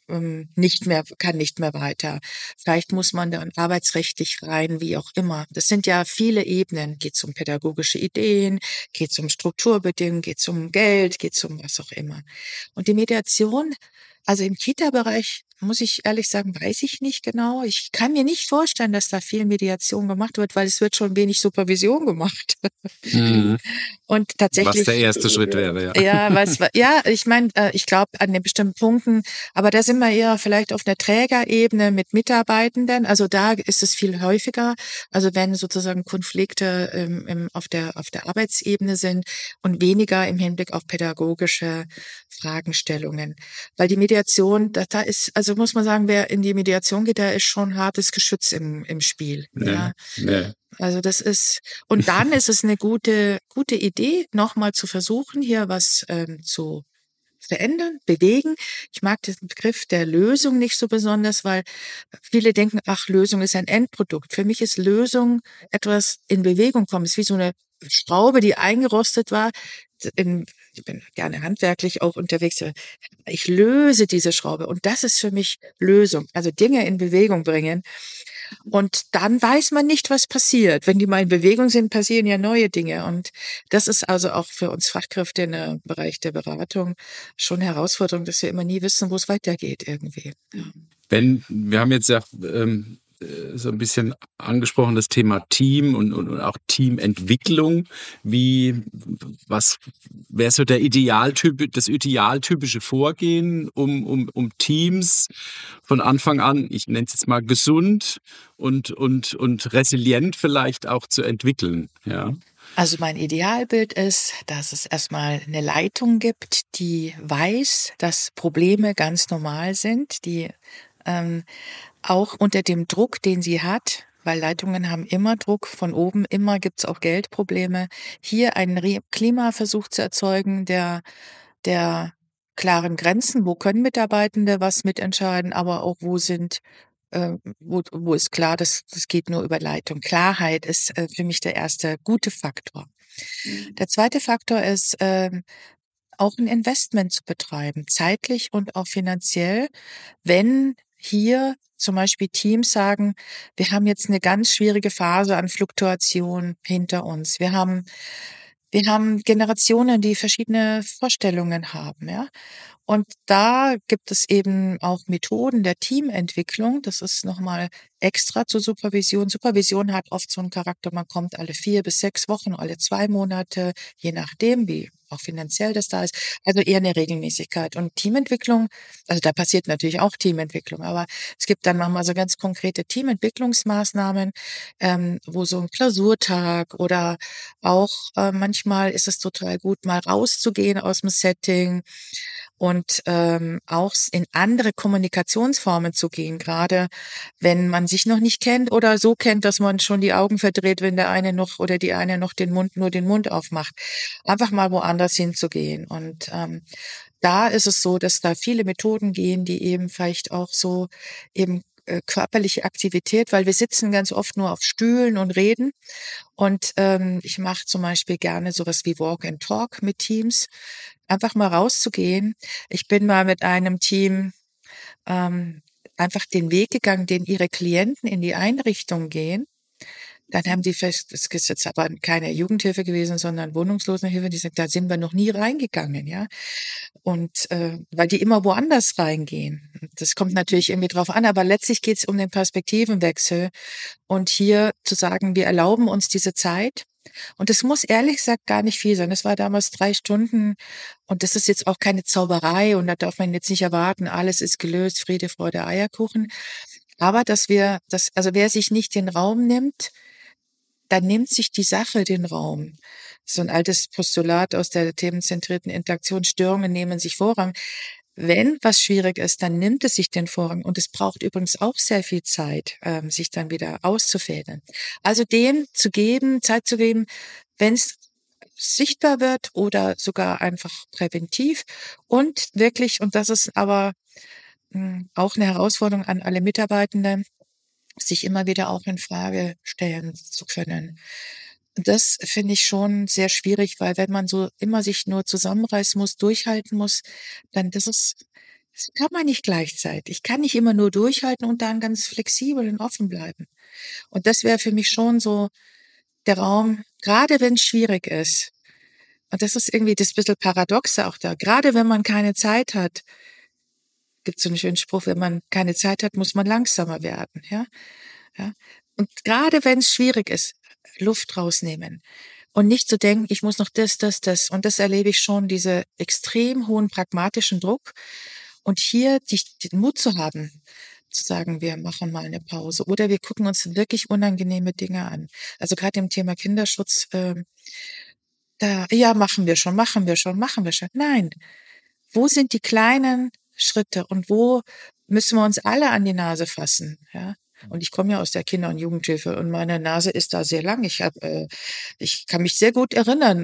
kann nicht mehr weiter. Vielleicht muss man dann arbeitsrechtlich rein, wie auch immer. Das sind ja viele Ebenen. Geht es um pädagogische Ideen, geht es um Strukturbedingungen, geht es um Geld, geht es um was auch immer. Und die Mediation, also im Kita-Bereich, muss ich ehrlich sagen, weiß ich nicht genau. Ich kann mir nicht vorstellen, dass da viel Mediation gemacht wird, weil es wird schon wenig Supervision gemacht. Mhm. Und Was tatsächlich, der erste Schritt wäre, ja. ja, ich meine, ich glaube an den bestimmten Punkten, aber da sind wir eher vielleicht auf einer Trägerebene mit Mitarbeitenden. Also da ist es viel häufiger. Also wenn sozusagen Konflikte auf der Arbeitsebene sind und weniger im Hinblick auf pädagogische Fragestellungen. Weil die Mediation, da ist, also muss man sagen, wer in die Mediation geht, da ist schon hartes Geschütz im Spiel. Ja. Ja. Also das ist, und dann ist es eine gute Idee, nochmal zu versuchen, hier was zu verändern, bewegen. Ich mag den Begriff der Lösung nicht so besonders, weil viele denken, ach, Lösung ist ein Endprodukt. Für mich ist Lösung etwas in Bewegung kommen. Es ist wie so eine Schraube, die eingerostet war. Ich bin gerne handwerklich auch unterwegs. Ich löse diese Schraube und das ist für mich Lösung. Also Dinge in Bewegung bringen. Und dann weiß man nicht, was passiert. Wenn die mal in Bewegung sind, passieren ja neue Dinge. Und das ist also auch für uns Fachkräfte im Bereich der Beratung schon eine Herausforderung, dass wir immer nie wissen, wo es weitergeht irgendwie. Ja. Wir haben jetzt ja so ein bisschen angesprochen, das Thema Team und auch Teamentwicklung. Was wäre so das idealtypische Vorgehen, um Teams von Anfang an, ich nenne es jetzt mal gesund und resilient vielleicht auch zu entwickeln, ja? Also mein Idealbild ist, dass es erstmal eine Leitung gibt, die weiß, dass Probleme ganz normal sind, die auch unter dem Druck, den sie hat, weil Leitungen haben immer Druck von oben, immer gibt's auch Geldprobleme, hier einen Klimaversuch zu erzeugen, der klaren Grenzen, wo können Mitarbeitende was mitentscheiden, aber auch wo sind wo ist klar, das geht nur über Leitung. Klarheit ist für mich der erste gute Faktor. Der zweite Faktor ist, auch ein Investment zu betreiben, zeitlich und auch finanziell, wenn hier zum Beispiel Teams sagen, wir haben jetzt eine ganz schwierige Phase an Fluktuation hinter uns. Wir haben Generationen, die verschiedene Vorstellungen haben, ja. Und da gibt es eben auch Methoden der Teamentwicklung. Das ist noch mal extra zur Supervision. Supervision hat oft so einen Charakter, man kommt alle 4 bis 6 Wochen, alle 2 Monate, je nachdem, wie auch finanziell das da ist. Also eher eine Regelmäßigkeit. Und Teamentwicklung, also da passiert natürlich auch Teamentwicklung, aber es gibt dann manchmal so ganz konkrete Teamentwicklungsmaßnahmen, wo so ein Klausurtag oder auch, manchmal ist es total gut, mal rauszugehen aus dem Setting und, auch in andere Kommunikationsformen zu gehen, gerade wenn man sich noch nicht kennt oder so kennt, dass man schon die Augen verdreht, wenn der eine noch oder die eine noch nur den Mund aufmacht. Einfach mal woanders hinzugehen. Und, da ist es so, dass da viele Methoden gehen, die eben vielleicht auch so eben, körperliche Aktivität, weil wir sitzen ganz oft nur auf Stühlen und reden. Und, ich mache zum Beispiel gerne sowas wie Walk and Talk mit Teams, einfach mal rauszugehen. Ich bin mal mit einem Team, ähm, einfach den Weg gegangen, den ihre Klienten in die Einrichtung gehen. Dann haben die fest, das ist jetzt aber keine Jugendhilfe gewesen, sondern Wohnungslosenhilfe, die sagt, da sind wir noch nie reingegangen, ja. Und, weil die immer woanders reingehen. Das kommt natürlich irgendwie drauf an, aber letztlich geht's um den Perspektivenwechsel und hier zu sagen, wir erlauben uns diese Zeit. Und es muss ehrlich gesagt gar nicht viel sein. Das war damals 3 Stunden und das ist jetzt auch keine Zauberei und da darf man jetzt nicht erwarten, alles ist gelöst, Friede, Freude, Eierkuchen. Aber dass wir das, also wer sich nicht den Raum nimmt, dann nimmt sich die Sache den Raum. So ein altes Postulat aus der themenzentrierten Interaktion, Störungen nehmen sich Vorrang. Wenn was schwierig ist, dann nimmt es sich den Vorrang. Und es braucht übrigens auch sehr viel Zeit, sich dann wieder auszufädeln. Also dem zu geben, Zeit zu geben, wenn es sichtbar wird oder sogar einfach präventiv und wirklich, und das ist aber auch eine Herausforderung an alle Mitarbeitenden, sich immer wieder auch in Frage stellen zu können. Das finde ich schon sehr schwierig, weil wenn man so immer sich nur zusammenreißen muss, durchhalten muss, dann das kann man nicht gleichzeitig. Ich kann nicht immer nur durchhalten und dann ganz flexibel und offen bleiben. Und das wäre für mich schon so der Raum, gerade wenn es schwierig ist. Und das ist irgendwie das bisschen Paradoxe auch da. Gerade wenn man keine Zeit hat, gibt so einen schönen Spruch, wenn man keine Zeit hat, muss man langsamer werden, ja? Ja. Und gerade wenn es schwierig ist, Luft rausnehmen und nicht zu denken, ich muss noch das, das, das. Und das erlebe ich schon, diese extrem hohen pragmatischen Druck. Und hier den Mut zu haben, zu sagen, wir machen mal eine Pause oder wir gucken uns wirklich unangenehme Dinge an. Also gerade im Thema Kinderschutz, da, ja, machen wir schon, machen wir schon, machen wir schon. Nein, wo sind die kleinen Schritte und wo müssen wir uns alle an die Nase fassen, ja? Und ich komme ja aus der Kinder- und Jugendhilfe und meine Nase ist da sehr lang. Ich kann mich sehr gut erinnern,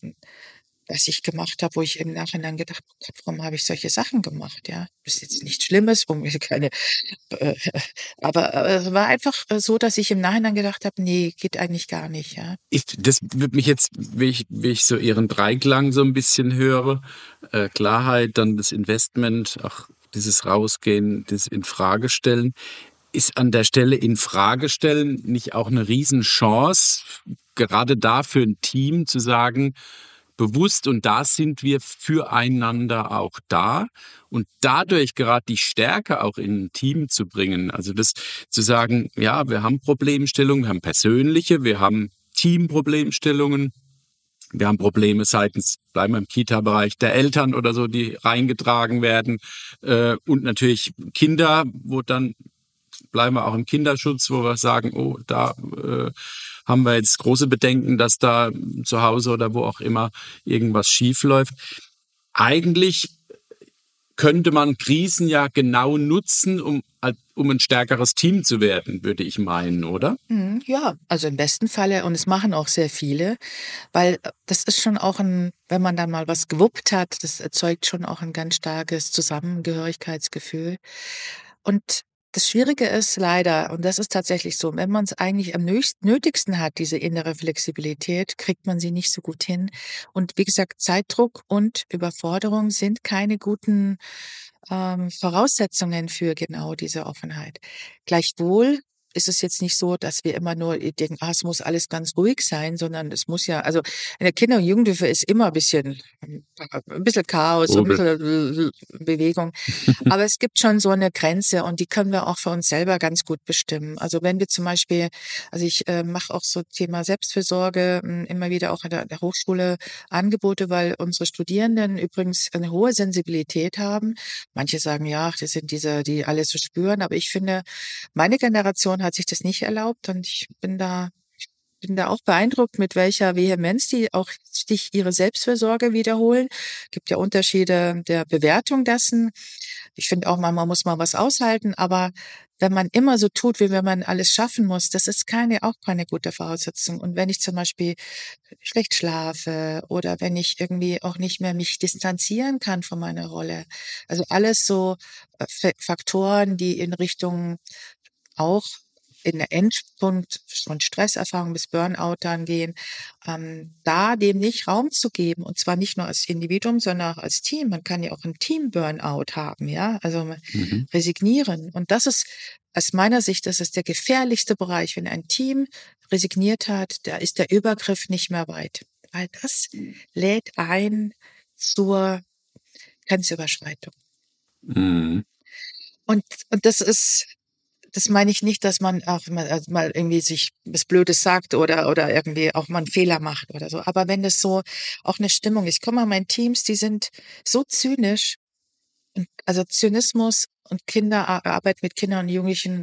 was ich gemacht habe, wo ich im Nachhinein gedacht habe: „Gott, warum habe ich solche Sachen gemacht?“ Ja, ist jetzt nichts Schlimmes, keine, äh, aber, es war einfach, so, dass ich im Nachhinein gedacht habe: „Ne, geht eigentlich gar nicht“, ja. Das würde mich jetzt, wie ich so Ihren Dreiklang so ein bisschen höre, Klarheit, dann das Investment, auch dieses Rausgehen, das Infragestellen. Ist an der Stelle Infragestellen nicht auch eine Riesenchance, gerade da für ein Team zu sagen, bewusst und da sind wir füreinander auch da und dadurch gerade die Stärke auch in ein Team zu bringen. Also das zu sagen, ja, wir haben Problemstellungen, wir haben persönliche, wir haben Teamproblemstellungen, wir haben Probleme seitens, bleiben wir im Kita-Bereich, der Eltern oder so, die reingetragen werden und natürlich Kinder, wo dann bleiben wir auch im Kinderschutz, wo wir sagen, oh, da haben wir jetzt große Bedenken, dass da zu Hause oder wo auch immer irgendwas schief läuft. Eigentlich könnte man Krisen ja genau nutzen, um ein stärkeres Team zu werden, würde ich meinen, oder? Ja, also im besten Falle und es machen auch sehr viele, weil, das ist schon auch wenn man dann mal was gewuppt hat, das erzeugt schon auch ein ganz starkes Zusammengehörigkeitsgefühl. Und Das Schwierige ist leider, und das ist tatsächlich so, wenn man es eigentlich am nötigsten hat, diese innere Flexibilität, kriegt man sie nicht so gut hin. Und wie gesagt, Zeitdruck und Überforderung sind keine guten Voraussetzungen für genau diese Offenheit. Gleichwohl ist es jetzt nicht so, dass wir immer nur denken, es muss alles ganz ruhig sein, sondern es muss ja, also in der Kinder- und Jugendhilfe ist immer ein bisschen Chaos, ein Trubel. bisschen Bewegung. Aber es gibt schon so eine Grenze und die können wir auch für uns selber ganz gut bestimmen. Also wenn wir zum Beispiel, also ich mache auch so Thema Selbstfürsorge immer wieder auch an der Hochschule Angebote, weil unsere Studierenden übrigens eine hohe Sensibilität haben. Manche sagen, ja, das sind diese, die alles so spüren. Aber ich finde, meine Generation hat sich das nicht erlaubt und ich bin da auch beeindruckt, mit welcher Vehemenz die auch sich ihre Selbstfürsorge wiederholen. Gibt ja Unterschiede der Bewertung dessen. Ich finde auch, man muss mal was aushalten, aber wenn man immer so tut, wie wenn man alles schaffen muss, das ist auch keine gute Voraussetzung. Und wenn ich zum Beispiel schlecht schlafe oder wenn ich irgendwie auch nicht mehr mich distanzieren kann von meiner Rolle, also alles so Faktoren, die in Richtung auch in der Endpunkt von Stresserfahrung bis Burnout dann gehen, da dem nicht Raum zu geben, und zwar nicht nur als Individuum, sondern auch als Team. Man kann ja auch ein Team-Burnout haben, ja, also Mhm. resignieren. Und das ist aus meiner Sicht, das ist der gefährlichste Bereich. Wenn ein Team resigniert hat, da ist der Übergriff nicht mehr weit, weil das lädt ein zur Grenzüberschreitung. Mhm. Und, und das meine ich nicht, dass man auch mal irgendwie sich was Blödes sagt oder irgendwie auch mal einen Fehler macht oder so. Aber wenn das so auch eine Stimmung ist. Ich komme an meine Teams, die sind so zynisch. Und also Zynismus und Arbeit mit Kindern und Jugendlichen,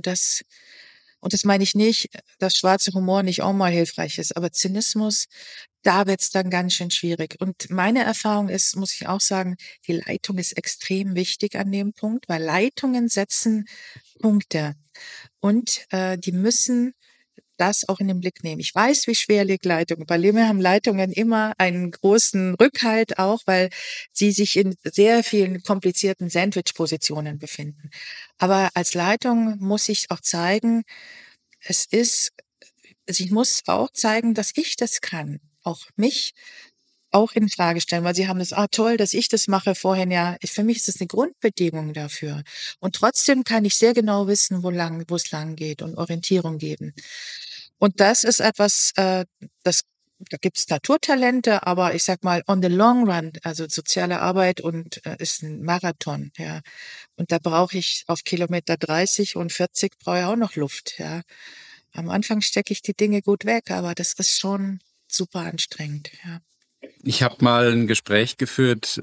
und das meine ich nicht, dass schwarzer Humor nicht auch mal hilfreich ist, aber Zynismus, da wird's dann ganz schön schwierig. Und meine Erfahrung ist, muss ich auch sagen, die Leitung ist extrem wichtig an dem Punkt, weil Leitungen setzen Punkte. Und die müssen das auch in den Blick nehmen. Ich weiß, wie schwer liegt Leitung. Bei mir haben Leitungen immer einen großen Rückhalt auch, weil sie sich in sehr vielen komplizierten Sandwich-Positionen befinden. Aber als Leitung muss ich auch zeigen, es ist, also ich muss auch zeigen, dass ich das kann. Auch mich auch in Frage stellen, weil sie haben das, toll, dass ich das mache vorhin, ja. Für mich ist das eine Grundbedingung dafür. Und trotzdem kann ich sehr genau wissen, wo es lang geht und Orientierung geben. Und das ist etwas, das da gibt's Naturtalente, aber ich sag mal, on the long run, also soziale Arbeit und ist ein Marathon, ja. Und da brauche ich auf Kilometer 30 und 40 brauche ich auch noch Luft, ja. Am Anfang stecke ich die Dinge gut weg, aber das ist schon super anstrengend, ja. Ich habe mal ein Gespräch geführt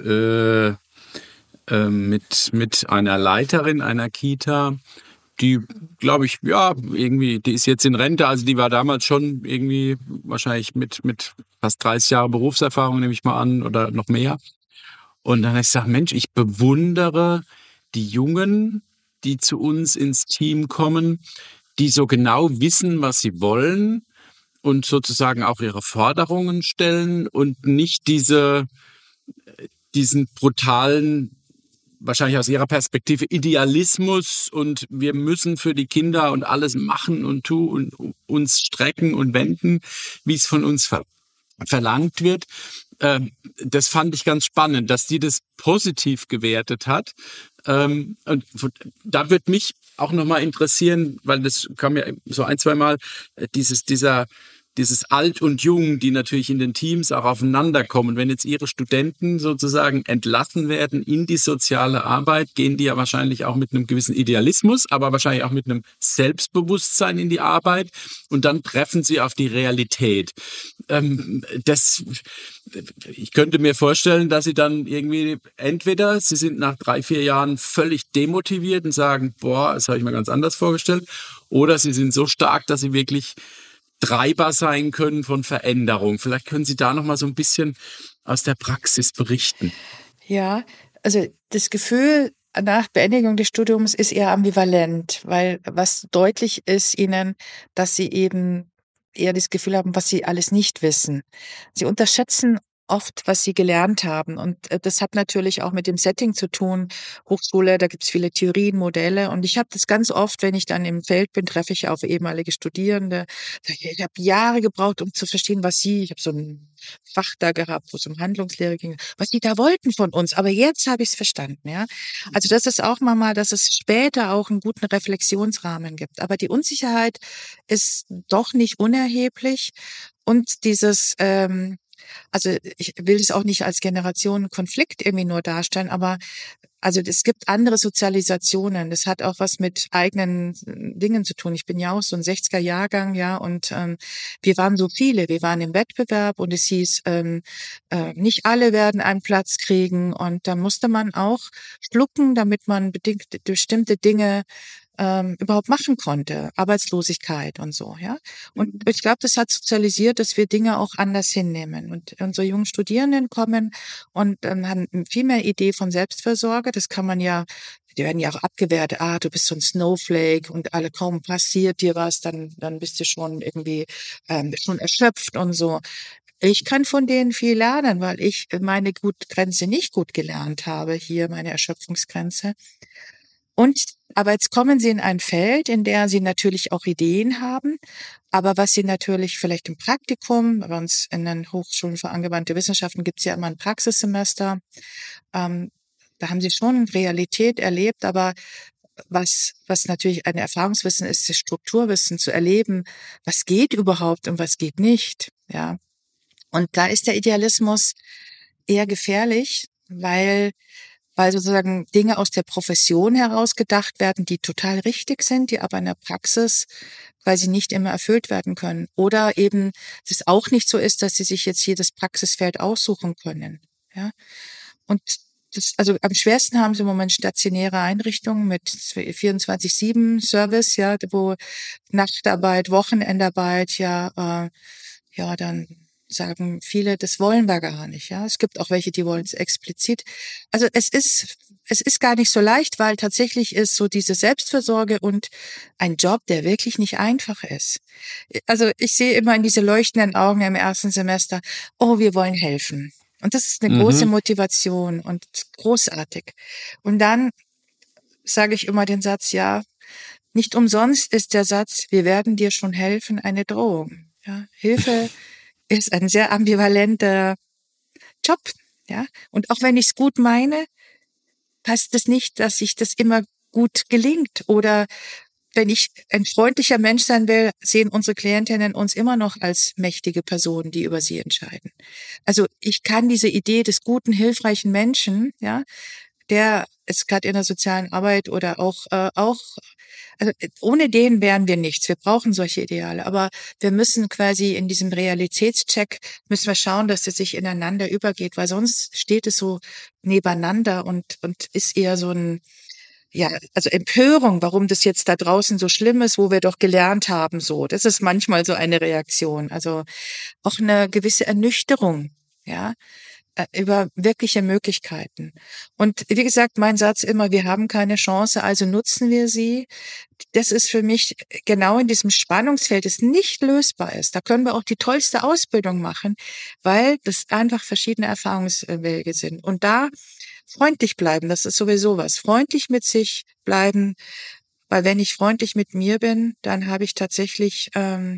mit einer Leiterin einer Kita, die, glaube ich, ja, irgendwie, die ist jetzt in Rente, also die war damals schon irgendwie wahrscheinlich mit fast 30 Jahren Berufserfahrung, nehme ich mal an, oder noch mehr. Und dann habe ich gesagt, Mensch, ich bewundere die Jungen, die zu uns ins Team kommen, die so genau wissen, was sie wollen und sozusagen auch ihre Forderungen stellen und nicht diesen brutalen, wahrscheinlich aus ihrer Perspektive, Idealismus und wir müssen für die Kinder und alles machen und tun und uns strecken und wenden, wie es von uns verlangt wird. Das fand ich ganz spannend, dass die das positiv gewertet hat. Und da würde mich auch nochmal interessieren, weil das kam ja so ein, zwei Mal, dieses Alt und Jung, die natürlich in den Teams auch aufeinander kommen. Wenn jetzt Ihre Studenten sozusagen entlassen werden in die soziale Arbeit, gehen die ja wahrscheinlich auch mit einem gewissen Idealismus, aber wahrscheinlich auch mit einem Selbstbewusstsein in die Arbeit und dann treffen sie auf die Realität. Ich könnte mir vorstellen, dass sie dann irgendwie entweder sie sind nach 3, 4 Jahren völlig demotiviert und sagen, boah, das habe ich mir ganz anders vorgestellt, oder sie sind so stark, dass sie wirklich Treiber sein können von Veränderung. Vielleicht können Sie da noch mal so ein bisschen aus der Praxis berichten. Ja, also das Gefühl nach Beendigung des Studiums ist eher ambivalent, weil was deutlich ist ihnen, dass sie eben eher das Gefühl haben, was sie alles nicht wissen. Sie unterschätzen oft, was sie gelernt haben. Und das hat natürlich auch mit dem Setting zu tun. Hochschule, da gibt's viele Theorien, Modelle. Und ich habe das ganz oft, wenn ich dann im Feld bin, treffe ich auf ehemalige Studierende. Ich habe Jahre gebraucht, um zu verstehen, ich habe so ein Fach da gehabt, wo es um Handlungslehre ging, was die da wollten von uns. Aber jetzt habe ich es verstanden, ja. Also das ist auch mal, dass es später auch einen guten Reflexionsrahmen gibt. Aber die Unsicherheit ist doch nicht unerheblich. Und also ich will es auch nicht als Generationenkonflikt irgendwie nur darstellen, aber also es gibt andere Sozialisationen. Das hat auch was mit eigenen Dingen zu tun. Ich bin ja auch so ein 60er-Jahrgang, ja, und wir waren so viele. Wir waren im Wettbewerb und es hieß, nicht alle werden einen Platz kriegen. Und da musste man auch schlucken, damit man bestimmte Dinge überhaupt machen konnte. Arbeitslosigkeit und so, ja. Und ich glaube, das hat sozialisiert, dass wir Dinge auch anders hinnehmen. Und unsere jungen Studierenden kommen und haben viel mehr Idee von Selbstfürsorge. Das kann man ja, die werden ja auch abgewertet. Du bist so ein Snowflake und alle kaum passiert dir was, dann bist du schon irgendwie schon erschöpft und so. Ich kann von denen viel lernen, weil ich meine Grenze nicht gut gelernt habe, hier meine Erschöpfungsgrenze. Aber jetzt kommen sie in ein Feld, in der sie natürlich auch Ideen haben, aber was sie natürlich vielleicht im Praktikum, bei uns in den Hochschulen für angewandte Wissenschaften gibt es ja immer ein Praxissemester, da haben sie schon Realität erlebt, aber was natürlich ein Erfahrungswissen ist, das Strukturwissen zu erleben, was geht überhaupt und was geht nicht, ja. Und da ist der Idealismus eher gefährlich, weil sozusagen Dinge aus der Profession heraus gedacht werden, die total richtig sind, die aber in der Praxis, weil sie nicht immer erfüllt werden können. Oder eben es auch nicht so ist, dass sie sich jetzt jedes Praxisfeld aussuchen können. Ja. Und also am schwersten haben sie im Moment stationäre Einrichtungen mit 24/7 Service, ja, wo Nachtarbeit, Wochenendarbeit, dann sagen viele, das wollen wir gar nicht, ja. Es gibt auch welche, die wollen es explizit. Also es ist gar nicht so leicht, weil tatsächlich ist so diese Selbstfürsorge und ein Job, der wirklich nicht einfach ist. Also ich sehe immer in diese leuchtenden Augen im ersten Semester, oh, wir wollen helfen. Und das ist eine große Motivation und großartig. Und dann sage ich immer den Satz, ja, nicht umsonst ist der Satz, wir werden dir schon helfen, eine Drohung. Ja, Hilfe ist ein sehr ambivalenter Job, ja. Und auch wenn ich es gut meine, passt es nicht, dass sich das immer gut gelingt. Oder wenn ich ein freundlicher Mensch sein will, sehen unsere Klientinnen uns immer noch als mächtige Personen, die über sie entscheiden. Also ich kann diese Idee des guten, hilfreichen Menschen, ja, der ist gerade in der sozialen Arbeit oder also ohne den wären wir nichts. Wir brauchen solche Ideale. Aber wir müssen quasi in diesem Realitätscheck, müssen wir schauen, dass es sich ineinander übergeht, weil sonst steht es so nebeneinander und ist eher so also Empörung, warum das jetzt da draußen so schlimm ist, wo wir doch gelernt haben, so. Das ist manchmal so eine Reaktion. Also auch eine gewisse Ernüchterung, ja, über wirkliche Möglichkeiten. Und wie gesagt, mein Satz immer, wir haben keine Chance, also nutzen wir sie. Das ist für mich genau in diesem Spannungsfeld, das nicht lösbar ist. Da können wir auch die tollste Ausbildung machen, weil das einfach verschiedene Erfahrungswege sind. Und da freundlich bleiben, das ist sowieso was. Freundlich mit sich bleiben, weil wenn ich freundlich mit mir bin, dann habe ich tatsächlich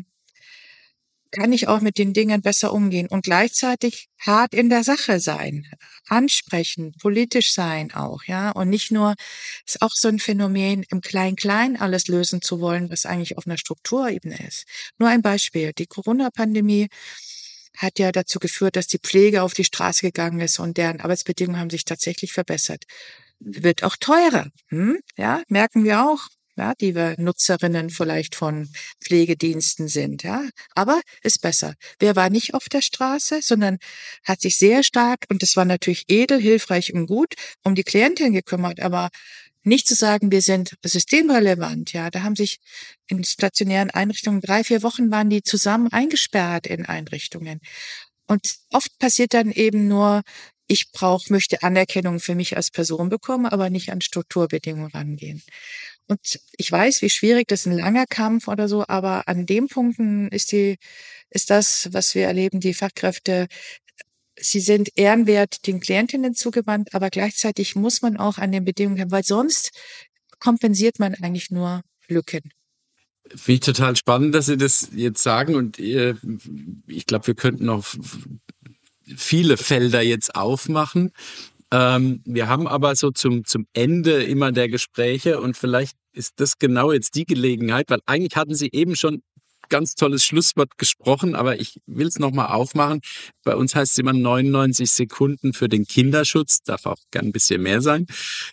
kann ich auch mit den Dingen besser umgehen und gleichzeitig hart in der Sache sein, ansprechen, politisch sein auch, ja, und nicht nur, ist auch so ein Phänomen, im Klein-Klein alles lösen zu wollen, was eigentlich auf einer Strukturebene ist. Nur ein Beispiel, die Corona-Pandemie hat ja dazu geführt, dass die Pflege auf die Straße gegangen ist und deren Arbeitsbedingungen haben sich tatsächlich verbessert. Wird auch teurer, ja, merken wir auch. Ja, die wir Nutzerinnen vielleicht von Pflegediensten sind, ja. Aber ist besser. Wer war nicht auf der Straße, sondern hat sich sehr stark, und das war natürlich edel, hilfreich und gut, um die Klientin gekümmert, aber nicht zu sagen, wir sind systemrelevant, ja. Da haben sich in stationären Einrichtungen 3-4 Wochen waren die zusammen eingesperrt in Einrichtungen. Und oft passiert dann eben nur, ich möchte Anerkennung für mich als Person bekommen, aber nicht an Strukturbedingungen rangehen. Und ich weiß, wie schwierig das ist, ein langer Kampf oder so, aber an dem Punkten ist das, was wir erleben, die Fachkräfte sie sind ehrenwert den Klientinnen zugewandt, aber gleichzeitig muss man auch an den Bedingungen haben, weil sonst kompensiert man eigentlich nur Lücken. Finde ich total spannend, dass Sie das jetzt sagen, und ich glaube, wir könnten noch viele Felder jetzt aufmachen. Wir haben aber so zum Ende immer der Gespräche, und vielleicht ist das genau jetzt die Gelegenheit, weil eigentlich hatten Sie eben schon ganz tolles Schlusswort gesprochen, aber ich will es nochmal aufmachen. Bei uns heißt es immer 99 Sekunden für den Kinderschutz, darf auch gern ein bisschen mehr sein.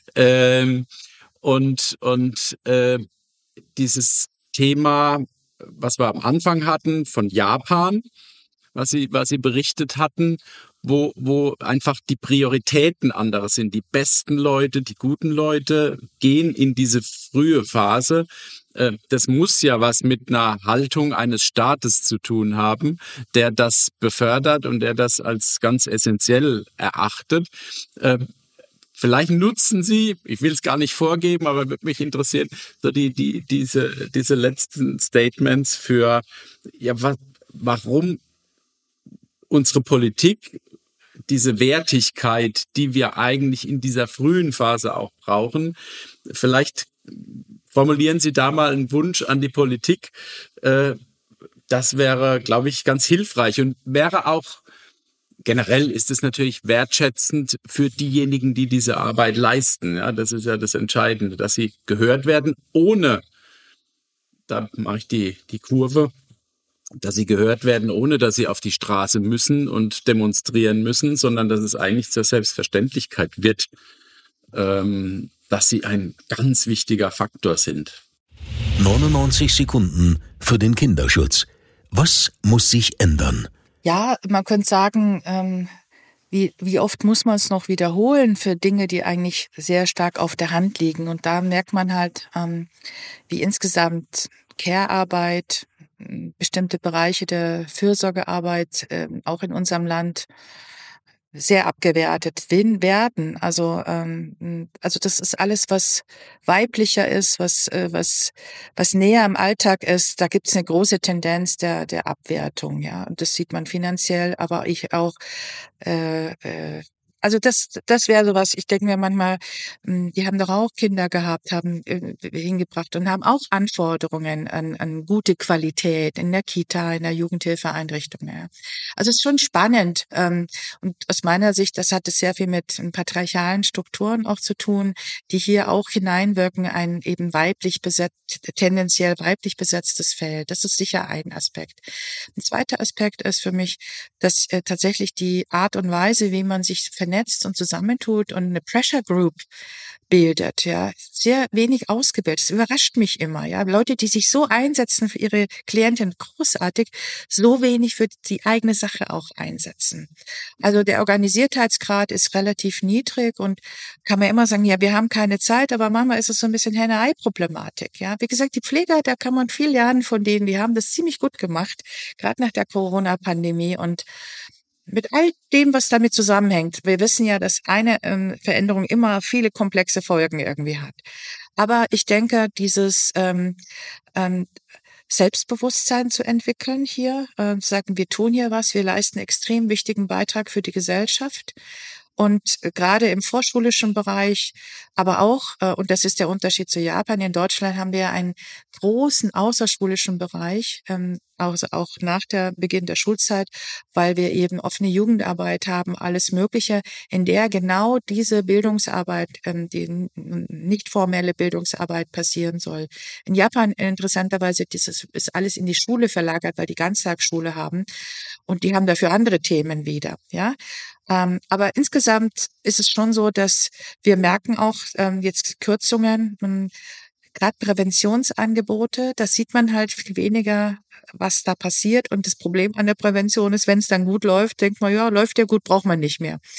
Dieses Thema, was wir am Anfang hatten von Japan, was Sie berichtet hatten, wo einfach die Prioritäten andere sind. Die besten Leute, die guten Leute gehen in diese frühe Phase. Das muss ja was mit einer Haltung eines Staates zu tun haben, der das befördert und der das als ganz essentiell erachtet. Vielleicht nutzen Sie, ich will es gar nicht vorgeben, aber würde mich interessieren, so diese letzten Statements für, ja, warum unsere Politik diese Wertigkeit, die wir eigentlich in dieser frühen Phase auch brauchen. Vielleicht formulieren Sie da mal einen Wunsch an die Politik. Das wäre, glaube ich, ganz hilfreich und wäre auch, generell ist es natürlich wertschätzend für diejenigen, die diese Arbeit leisten. Ja, das ist ja das Entscheidende, dass sie gehört werden, ohne, da mache ich die Kurve, dass sie gehört werden, ohne dass sie auf die Straße müssen und demonstrieren müssen, sondern dass es eigentlich zur Selbstverständlichkeit wird, dass sie ein ganz wichtiger Faktor sind. 99 Sekunden für den Kinderschutz. Was muss sich ändern? Ja, man könnte sagen, wie oft muss man es noch wiederholen für Dinge, die eigentlich sehr stark auf der Hand liegen. Und da merkt man halt, wie insgesamt Care-Arbeit, bestimmte Bereiche der Fürsorgearbeit auch in unserem Land sehr abgewertet werden. Also das ist alles, was weiblicher ist, was näher im Alltag ist. Da gibt es eine große Tendenz der Abwertung, ja. Und das sieht man finanziell, aber auch also das wäre sowas, ich denke mir manchmal, die haben doch auch Kinder gehabt, haben hingebracht und haben auch Anforderungen an gute Qualität in der Kita, in der Jugendhilfeeinrichtung. Ja. Also es ist schon spannend. Und aus meiner Sicht, das hat es sehr viel mit patriarchalen Strukturen auch zu tun, die hier auch hineinwirken, ein eben tendenziell weiblich besetztes Feld. Das ist sicher ein Aspekt. Ein zweiter Aspekt ist für mich, dass tatsächlich die Art und Weise, wie man sich vernetzt und zusammentut und eine Pressure Group bildet, ja, sehr wenig ausgebildet. Das überrascht mich immer, ja. Leute, die sich so einsetzen für ihre Klientin, großartig, so wenig für die eigene Sache auch einsetzen. Also der Organisiertheitsgrad ist relativ niedrig und kann man immer sagen, ja, wir haben keine Zeit, aber manchmal ist es so ein bisschen Henne-Ei-Problematik, ja. Wie gesagt, die Pfleger, da kann man viel lernen von denen, die haben das ziemlich gut gemacht, gerade nach der Corona-Pandemie und mit all dem, was damit zusammenhängt. Wir wissen ja, dass eine Veränderung immer viele komplexe Folgen irgendwie hat. Aber ich denke, dieses Selbstbewusstsein zu entwickeln hier, sagen, wir tun hier was, wir leisten einen extrem wichtigen Beitrag für die Gesellschaft. Und gerade im vorschulischen Bereich, aber auch, und das ist der Unterschied zu Japan, in Deutschland haben wir einen großen außerschulischen Bereich, also auch nach der Beginn der Schulzeit, weil wir eben offene Jugendarbeit haben, alles Mögliche, in der genau diese Bildungsarbeit, die nicht formelle Bildungsarbeit passieren soll. In Japan interessanterweise ist alles in die Schule verlagert, weil die Ganztagsschule haben und die haben dafür andere Themen wieder, ja. Aber insgesamt ist es schon so, dass wir merken auch jetzt Kürzungen, gerade Präventionsangebote, da sieht man halt viel weniger, was da passiert. Und das Problem an der Prävention ist, wenn es dann gut läuft, denkt man, ja, läuft ja gut, braucht man nicht mehr.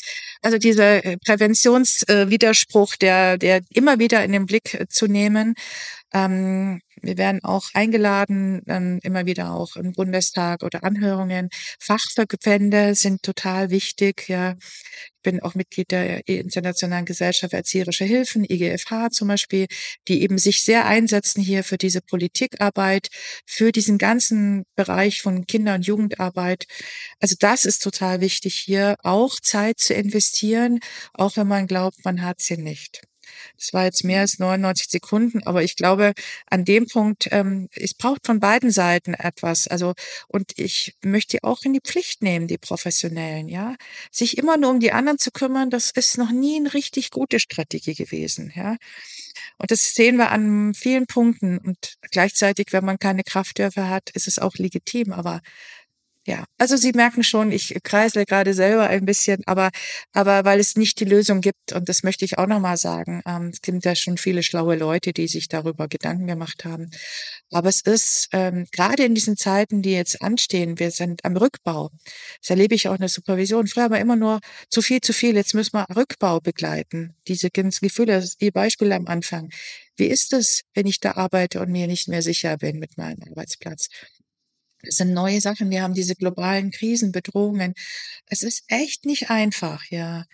Also dieser Präventionswiderspruch, der immer wieder in den Blick zu nehmen. Wir werden auch eingeladen, immer wieder auch im Bundestag oder Anhörungen. Fachverbände sind total wichtig. Ja, ich bin auch Mitglied der Internationalen Gesellschaft für Erzieherische Hilfen, IGFH zum Beispiel, die eben sich sehr einsetzen hier für diese Politikarbeit, für diesen ganzen Bereich von Kinder- und Jugendarbeit. Also das ist total wichtig, hier auch Zeit zu investieren, auch wenn man glaubt, man hat sie nicht. Das war jetzt mehr als 99 Sekunden, aber ich glaube, an dem Punkt, es braucht von beiden Seiten etwas. Also, und ich möchte die auch in die Pflicht nehmen, die Professionellen, ja. Sich immer nur um die anderen zu kümmern, das ist noch nie eine richtig gute Strategie gewesen, ja. Und das sehen wir an vielen Punkten. Und gleichzeitig, wenn man keine Kraft dafür hat, ist es auch legitim, aber ja, also Sie merken schon, ich kreisle gerade selber ein bisschen, aber weil es nicht die Lösung gibt, und das möchte ich auch nochmal sagen, es gibt ja schon viele schlaue Leute, die sich darüber Gedanken gemacht haben. Aber es ist gerade in diesen Zeiten, die jetzt anstehen, wir sind am Rückbau. Das erlebe ich auch in der Supervision. Früher war immer nur zu viel, jetzt müssen wir Rückbau begleiten. Diese Gefühle, Ihr Beispiel am Anfang. Wie ist es, wenn ich da arbeite und mir nicht mehr sicher bin mit meinem Arbeitsplatz? Es sind neue Sachen, wir haben diese globalen Krisen, Bedrohungen. Es ist echt nicht einfach, ja.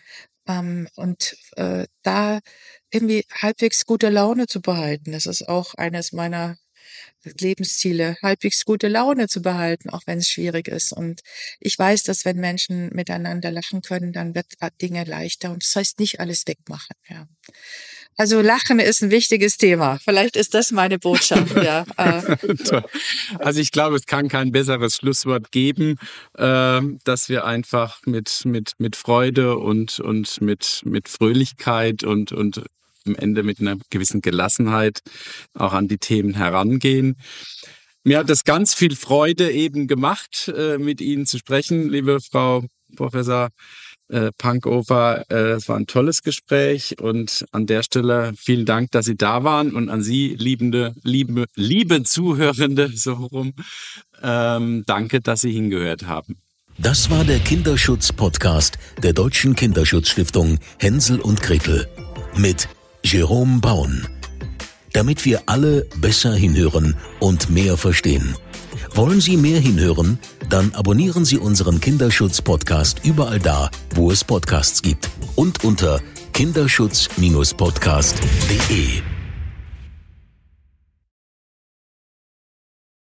Da irgendwie halbwegs gute Laune zu behalten, das ist auch eines meiner Lebensziele, halbwegs gute Laune zu behalten, auch wenn es schwierig ist. Und ich weiß, dass wenn Menschen miteinander lachen können, dann wird Dinge leichter. Und das heißt nicht alles wegmachen, ja. Also Lachen ist ein wichtiges Thema. Vielleicht ist das meine Botschaft, ja. Also ich glaube, es kann kein besseres Schlusswort geben, dass wir einfach mit Freude und mit Fröhlichkeit und am Ende mit einer gewissen Gelassenheit auch an die Themen herangehen. Mir hat es ganz viel Freude eben gemacht, mit Ihnen zu sprechen, liebe Frau Professor Pankofer. Es war ein tolles Gespräch und an der Stelle vielen Dank, dass Sie da waren, und an Sie, liebe Zuhörende, so rum, danke, dass Sie hingehört haben. Das war der Kinderschutz-Podcast der Deutschen Kinderschutzstiftung Hänsel und Gretel mit Jerome Baun. Damit wir alle besser hinhören und mehr verstehen. Wollen Sie mehr hinhören? Dann abonnieren Sie unseren Kinderschutz-Podcast überall da, wo es Podcasts gibt, und unter kinderschutz-podcast.de.